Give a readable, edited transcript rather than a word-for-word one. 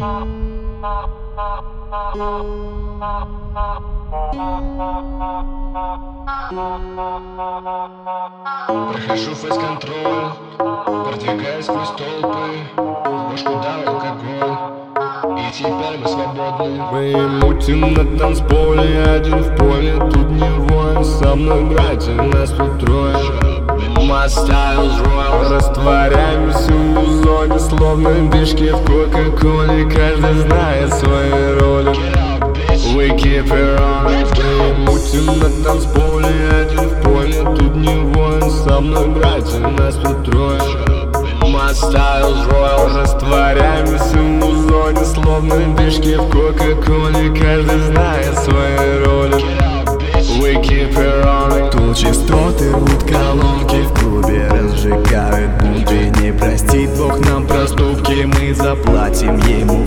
Прохожу фейс-контроль, продвигаюсь сквозь толпы, в башку дал алкоголь, и теперь мы свободны. Мы мутим на танцполе, один в поле, тут не воин. Со мной братья, нас тут трое. My style's royal. Растворяемся в зоне, словно пешки в кока-коле. Каждый знает свои роли. We keep it on. Мы мутим на танцполе, один в поле, тут не воин. Со мной братья, нас тут трое. My style's royal. Растворяемся в зоне, словно пешки в кока-коле. Каждый знает свои роли. We keep it running. Тут частоты рвут колонки, в клубе разжигают бунты. Не простит Бог нам проступки, мы заплатим ему